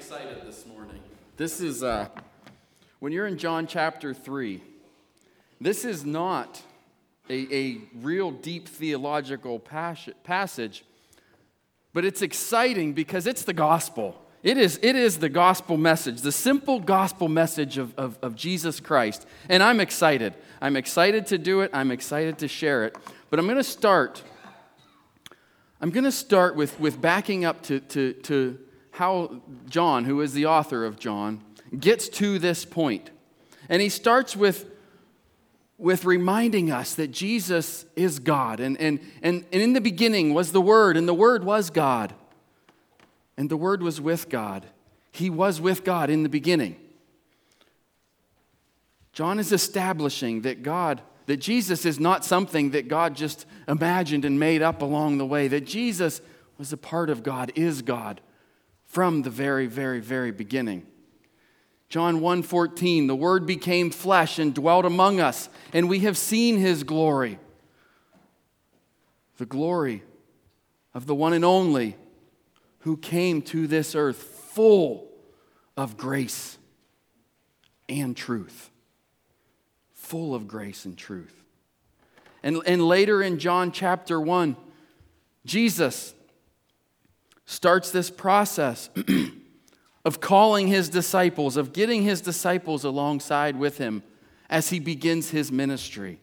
excited this morning. This is, when you're in John chapter 3, this is not a real deep theological passage, but it's exciting because it's the gospel. It is the gospel message, the simple gospel message of Jesus Christ. And I'm excited. I'm excited to do it. I'm excited to share it. But I'm going to start with backing up to how John, who is the author of John, gets to this point. And he starts with reminding us that Jesus is God. And in the beginning was the Word, and the Word was God. And the Word was with God. He was with God in the beginning. John is establishing that Jesus is not something that God just imagined and made up along the way. That Jesus was a part of God, is God, from the very, very, very beginning. John 1:14, the Word became flesh and dwelt among us, and we have seen His glory. The glory of the one and only who came to this earth full of grace and truth. Full of grace and truth. And later in John chapter 1, Jesus starts this process of calling His disciples, of getting His disciples alongside with Him as He begins His ministry.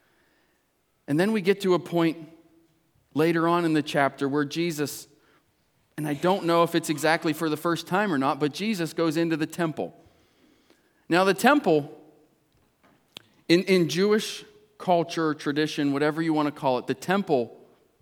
And then we get to a point later on in the chapter where Jesus, and I don't know if it's exactly for the first time or not, but Jesus goes into the temple. Now the temple, in Jewish culture, tradition, whatever you want to call it, the temple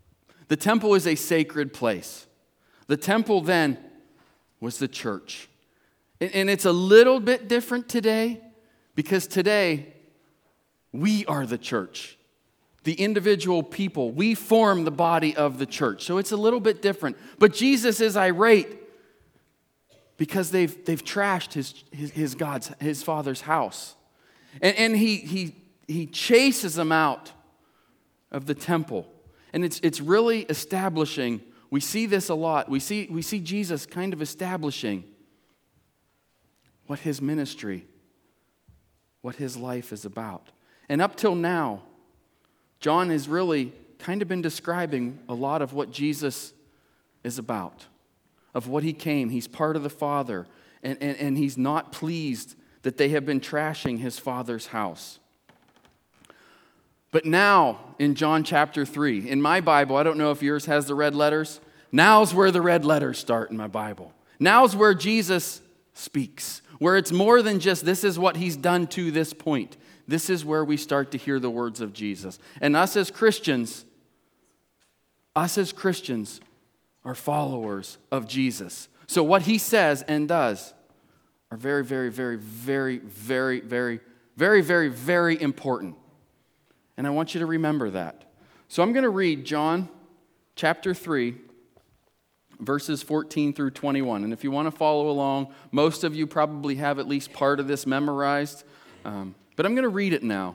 is a sacred place. The temple then was the church. And it's a little bit different today because today we are the church. The individual people, we form the body of the church. So it's a little bit different. But Jesus is irate because they've trashed his Father's house. And he chases them out of the temple. And it's really establishing. We see this a lot. We see Jesus kind of establishing what His ministry, what His life is about. And up till now, John has really kind of been describing a lot of what Jesus is about, of what He came. He's part of the Father, and He's not pleased that they have been trashing His Father's house. But now, in John chapter 3, in my Bible, I don't know if yours has the red letters. Now's where the red letters start in my Bible. Now's where Jesus speaks, where it's more than just this is what He's done to this point. This is where we start to hear the words of Jesus. And us as Christians are followers of Jesus. So what He says and does are very, very, very, very, very, very, very, very, very important. And I want you to remember that. So I'm going to read John chapter 3, verses 14 through 21. And if you want to follow along, most of you probably have at least part of this memorized. But I'm going to read it now.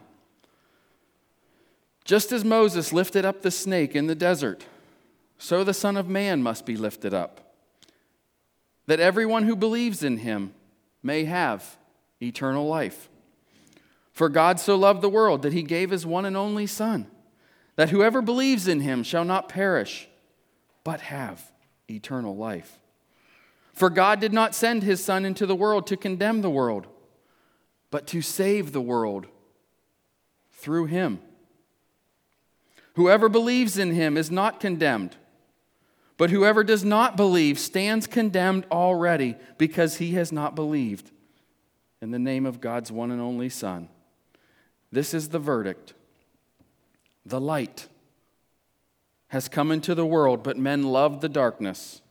Just as Moses lifted up the snake in the desert, so the Son of Man must be lifted up, that everyone who believes in Him may have eternal life. For God so loved the world that He gave His one and only Son, that whoever believes in Him shall not perish, but have eternal life. For God did not send His Son into the world to condemn the world, but to save the world through Him. Whoever believes in Him is not condemned, but whoever does not believe stands condemned already because he has not believed in the name of God's one and only Son. This is the verdict. The light has come into the world, but men loved the darkness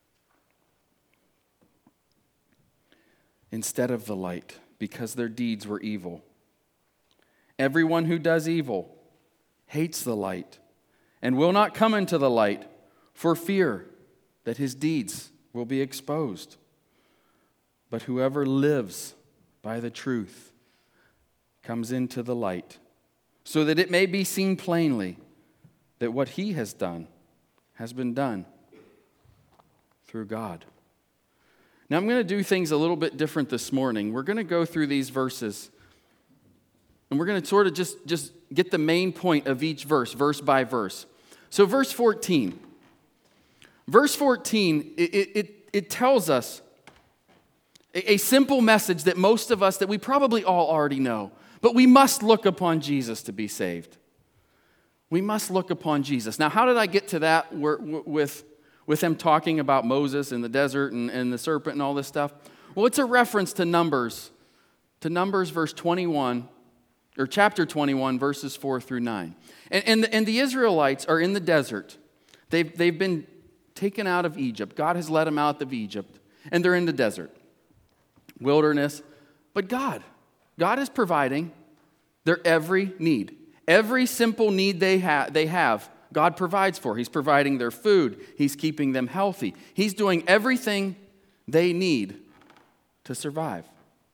instead of the light, because their deeds were evil. Everyone who does evil hates the light and will not come into the light for fear that his deeds will be exposed. But whoever lives by the truth comes into the light, so that it may be seen plainly that what he has done has been done through God. Now I'm going to do things a little bit different this morning. We're going to go through these verses, and we're going to sort of just get the main point of each verse by verse. So verse 14. Verse 14, it tells us a simple message that most of us, that we probably all already know. But we must look upon Jesus to be saved. We must look upon Jesus. Now, how did I get to that with him talking about Moses in the desert and the serpent and all this stuff? Well, it's a reference to Numbers verse 21, or chapter 21, verses 4 through 9. And the Israelites are in the desert. They've been taken out of Egypt. God has led them out of Egypt, and they're in the desert, wilderness. But God is providing their every need. Every simple need they have, God provides for. He's providing their food. He's keeping them healthy. He's doing everything they need to survive.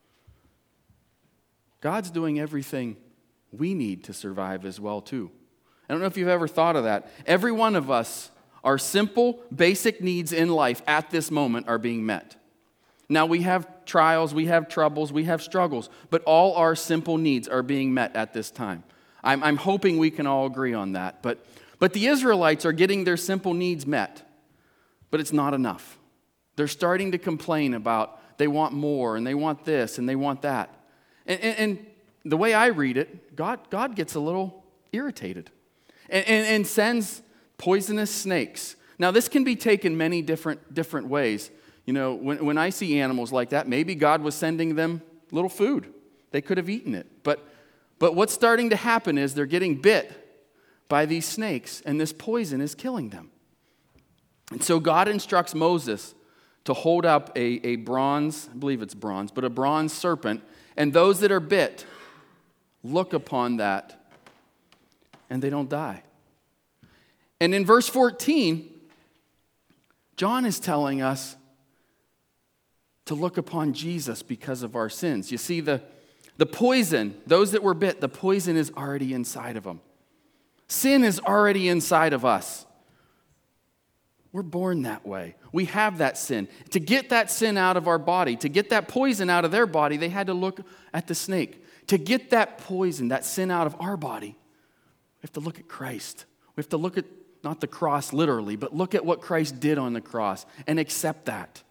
God's doing everything we need to survive as well, too. I don't know if you've ever thought of that. Every one of us, our simple, basic needs in life at this moment are being met. Now, we have trials, we have troubles, we have struggles, but all our simple needs are being met at this time. I'm hoping we can all agree on that. But the Israelites are getting their simple needs met, but it's not enough. They're starting to complain about they want more, and they want this, and they want that. And the way I read it, God gets a little irritated and sends poisonous snakes. Now, this can be taken many different ways. You know, when I see animals like that, maybe God was sending them little food. They could have eaten it. But what's starting to happen is they're getting bit by these snakes, and this poison is killing them. And so God instructs Moses to hold up a bronze, I believe it's bronze, but a bronze serpent, and those that are bit look upon that, and they don't die. And in verse 14, John is telling us to look upon Jesus because of our sins. You see, the poison, those that were bit, the poison is already inside of them. Sin is already inside of us. We're born that way. We have that sin. To get that sin out of our body, to get that poison out of their body, they had to look at the snake. To get that poison, that sin out of our body, we have to look at Christ. We have to look at, not the cross literally, but look at what Christ did on the cross and accept that.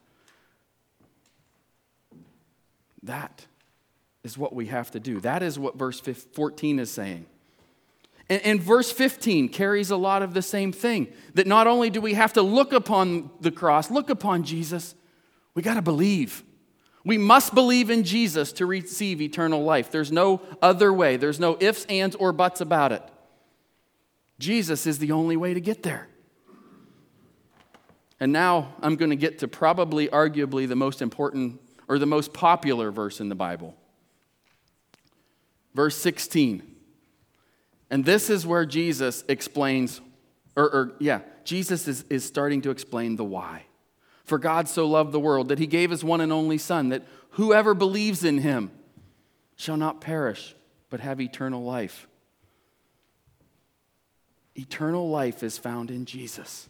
That is what we have to do. That is what verse 14 is saying. And verse 15 carries a lot of the same thing. That not only do we have to look upon the cross, look upon Jesus, we got to believe. We must believe in Jesus to receive eternal life. There's no other way. There's no ifs, ands, or buts about it. Jesus is the only way to get there. And now I'm going to get to probably, arguably, the most important or the most popular verse in the Bible. Verse 16. And this is where Jesus explains, Jesus is starting to explain the why. For God so loved the world that he gave his one and only Son, that whoever believes in him shall not perish, but have eternal life. Eternal life is found in Jesus.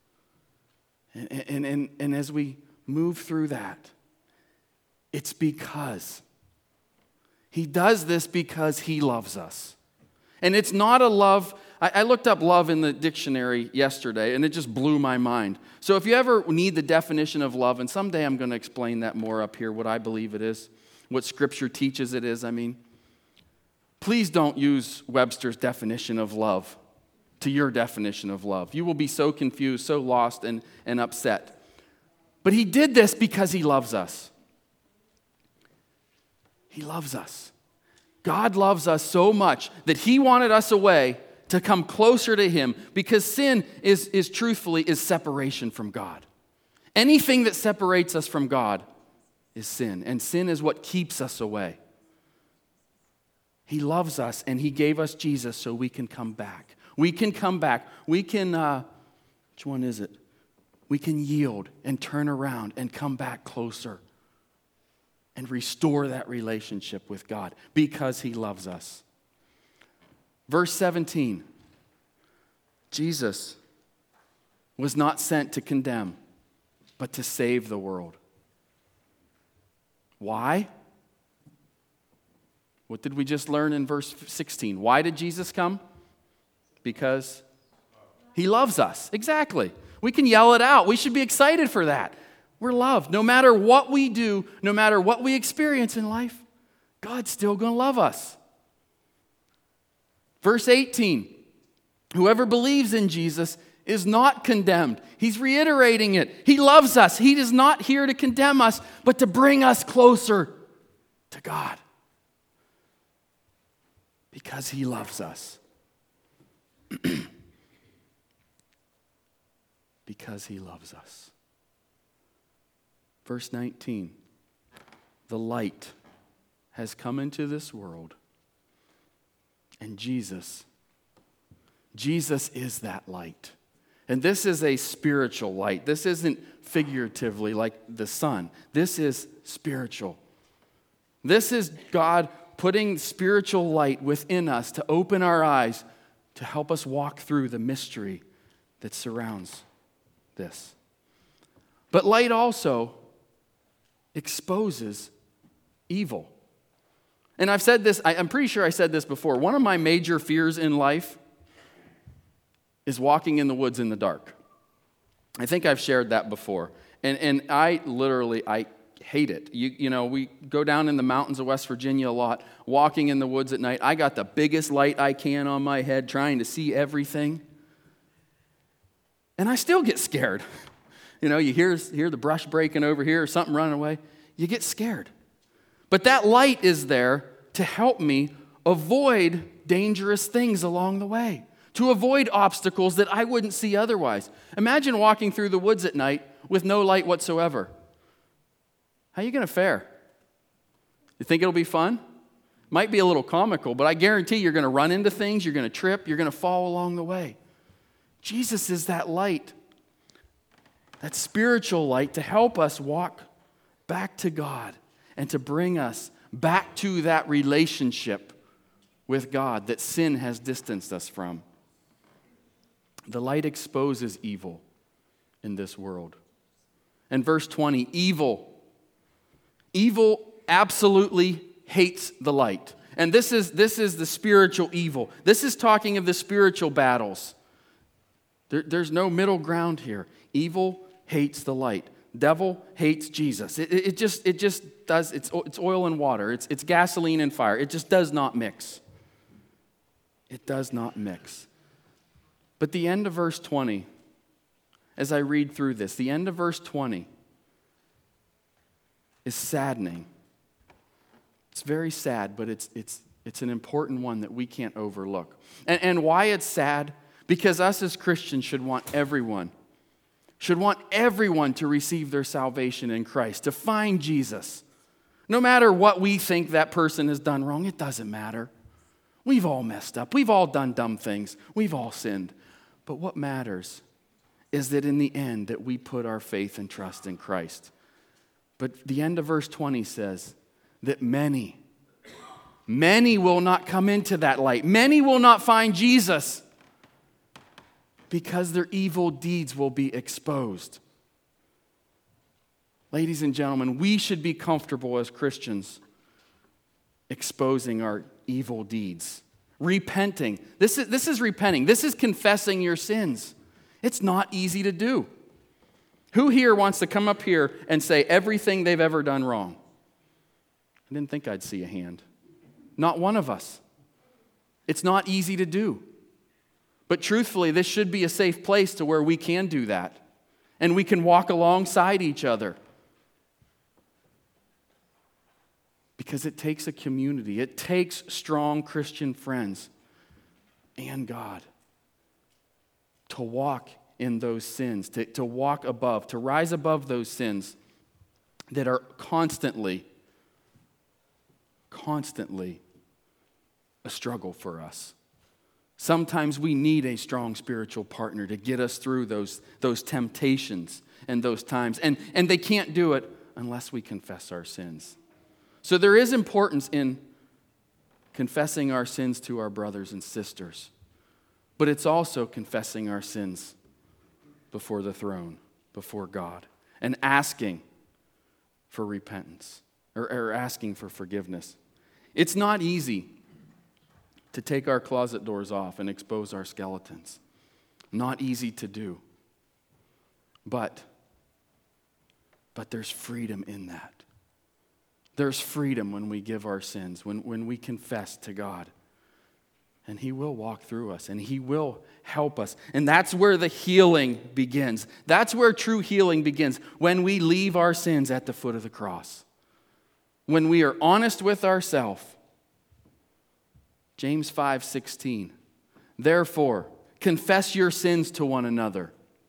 And as we move through that, it's because he does this because he loves us. And it's not a love, I looked up love in the dictionary yesterday, and it just blew my mind. So if you ever need the definition of love, and someday I'm going to explain that more up here, what I believe it is, what Scripture teaches it is, please don't use Webster's definition of love to your definition of love. You will be so confused, so lost, and upset. But he did this because he loves us. He loves us. God loves us so much that he wanted us away to come closer to him, because sin is truthfully separation from God. Anything that separates us from God is sin, and sin is what keeps us away. He loves us, and he gave us Jesus so we can come back. We can come back. We can, which one is it? We can yield and turn around and come back closer and restore that relationship with God because he loves us. Verse 17, Jesus was not sent to condemn, but to save the world. Why? What did we just learn in verse 16? Why did Jesus come? Because he loves us. Exactly. We can yell it out. We should be excited for that. We're loved. No matter what we do, no matter what we experience in life, God's still going to love us. Verse 18, whoever believes in Jesus is not condemned. He's reiterating it. He loves us. He is not here to condemn us, but to bring us closer to God. Because he loves us. Because he loves us. Verse 19, the light has come into this world, and Jesus is that light. And this is a spiritual light. This isn't figuratively like the sun. This is spiritual. This is God putting spiritual light within us to open our eyes to help us walk through the mystery that surrounds this. But light also exposes evil. And I've said this, I'm pretty sure I said this before. One of my major fears in life is walking in the woods in the dark. I think I've shared that before. And I hate it. You know, we go down in the mountains of West Virginia a lot, walking in the woods at night. I got the biggest light I can on my head, trying to see everything. And I still get scared. You know, you hear the brush breaking over here or something running away. You get scared. But that light is there to help me avoid dangerous things along the way, to avoid obstacles that I wouldn't see otherwise. Imagine walking through the woods at night with no light whatsoever. How are you going to fare? You think it'll be fun? Might be a little comical, but I guarantee you're going to run into things, you're going to trip, you're going to fall along the way. Jesus is that light, that spiritual light to help us walk back to God and to bring us back to that relationship with God that sin has distanced us from. The light exposes evil in this world. And verse 20, evil absolutely hates the light. And this is the spiritual evil. This is talking of the spiritual battles. There's no middle ground here. Evil hates the light. Devil hates Jesus. It just does. It's oil and water. It's gasoline and fire. It just does not mix. It does not mix. But the end of verse 20, as I read through this, the end of verse 20 is saddening. It's very sad, but it's an important one that we can't overlook. And why it's sad? Because us as Christians should want everyone to receive their salvation in Christ, to find Jesus. No matter what we think that person has done wrong, it doesn't matter. We've all messed up. We've all done dumb things. We've all sinned. But what matters is that in the end that we put our faith and trust in Christ. But the end of verse 20 says that many will not come into that light. Many will not find Jesus because their evil deeds will be exposed. Ladies and gentlemen, we should be comfortable as Christians exposing our evil deeds. Repenting. This is repenting. This is confessing your sins. It's not easy to do. Who here wants to come up here and say everything they've ever done wrong? I didn't think I'd see a hand. Not one of us. It's not easy to do. But truthfully, this should be a safe place to where we can do that. And we can walk alongside each other. Because it takes a community. It takes strong Christian friends and God to walk in those sins, to walk above, to rise above those sins that are constantly a struggle for us. Sometimes we need a strong spiritual partner to get us through those temptations and those times. And they can't do it unless we confess our sins. So there is importance in confessing our sins to our brothers and sisters. But it's also confessing our sins before the throne, before God, and asking for repentance. or asking for forgiveness. It's not easy to take our closet doors off and expose our skeletons. Not easy to do. But there's freedom in that. There's freedom when we give our sins, when we confess to God. And He will walk through us, and He will help us. And that's where the healing begins. That's where true healing begins, when we leave our sins at the foot of the cross. When we are honest with ourselves. James 5:16. Therefore, confess your sins to one another,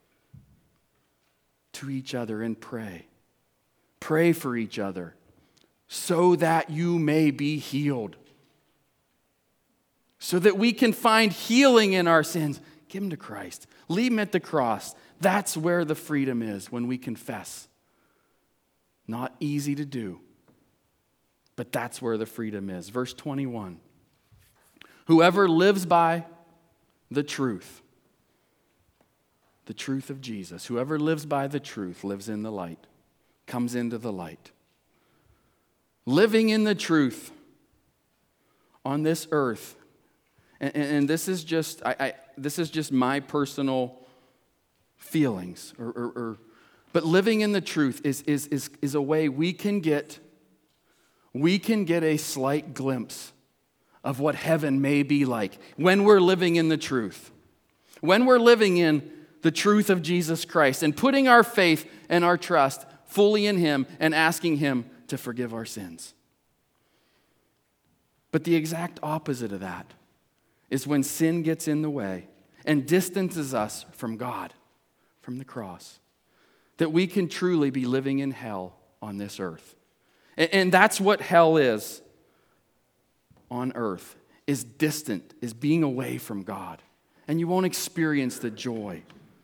to each other, and pray. Pray for each other, so that you may be healed. So that we can find healing in our sins. Give them to Christ. Leave them at the cross. That's where the freedom is, when we confess. Not easy to do, but that's where the freedom is. Verse 21. Whoever lives by the truth of Jesus, whoever lives by the truth lives in the light, comes into the light. Living in the truth on this earth, and this is just this is just my personal feelings, but living in the truth is a way we can get a slight glimpse of what heaven may be like when we're living in the truth. When we're living in the truth of Jesus Christ and putting our faith and our trust fully in Him and asking Him to forgive our sins. But the exact opposite of that is when sin gets in the way and distances us from God, from the cross, that we can truly be living in hell on this earth. And that's what hell is on earth, is distant, is being away from God. And you won't experience the joy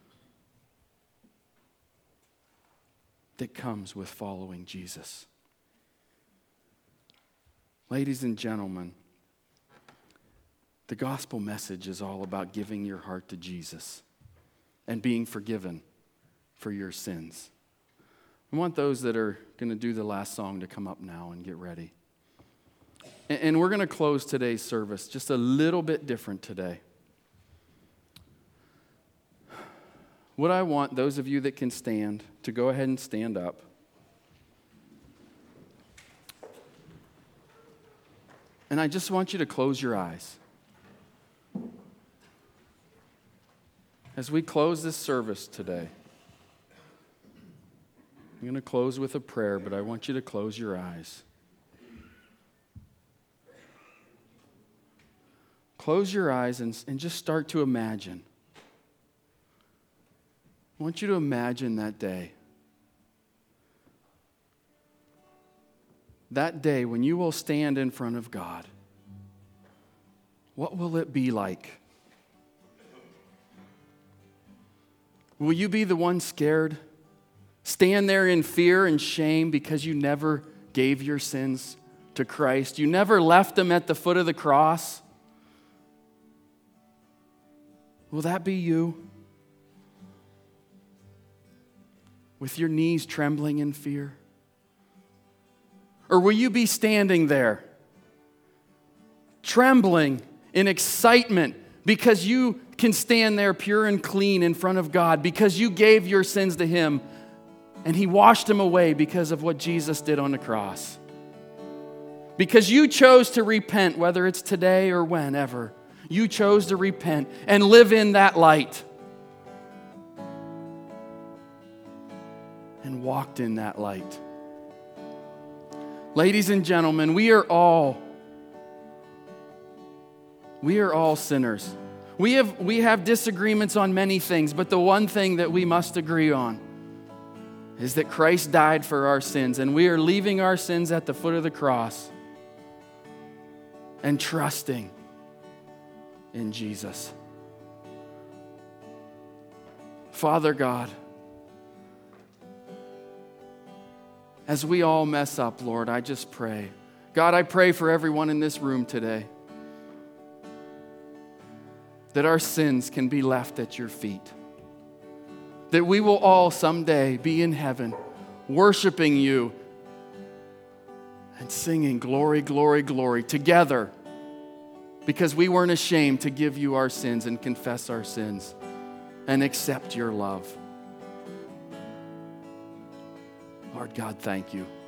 that comes with following Jesus. Ladies and gentlemen, the gospel message is all about giving your heart to Jesus and being forgiven for your sins. I want those that are going to do the last song to come up now and get ready. And we're going to close today's service just a little bit different today. What I want those of you that can stand to go ahead and stand up. And I just want you to close your eyes. As we close this service today, I'm going to close with a prayer, but I want you to close your eyes. Close your eyes and just start to imagine. I want you to imagine that day. That day when you will stand in front of God. What will it be like? Will you be the one scared? Stand there in fear and shame because you never gave your sins to Christ? You never left them at the foot of the cross? Will that be you? With your knees trembling in fear? Or will you be standing there, trembling in excitement because you can stand there pure and clean in front of God because you gave your sins to Him and He washed them away because of what Jesus did on the cross? Because you chose to repent, whether it's today or whenever. You chose to repent and live in that light. And walked in that light. Ladies and gentlemen, we are all sinners. We have disagreements on many things, but the one thing that we must agree on is that Christ died for our sins, and we are leaving our sins at the foot of the cross and trusting in Jesus. Father God, as we all mess up, Lord, I just pray. God, I pray for everyone in this room today that our sins can be left at your feet. That we will all someday be in heaven worshiping you and singing glory, glory, glory together because we weren't ashamed to give you our sins and confess our sins and accept your love. Lord God, thank you.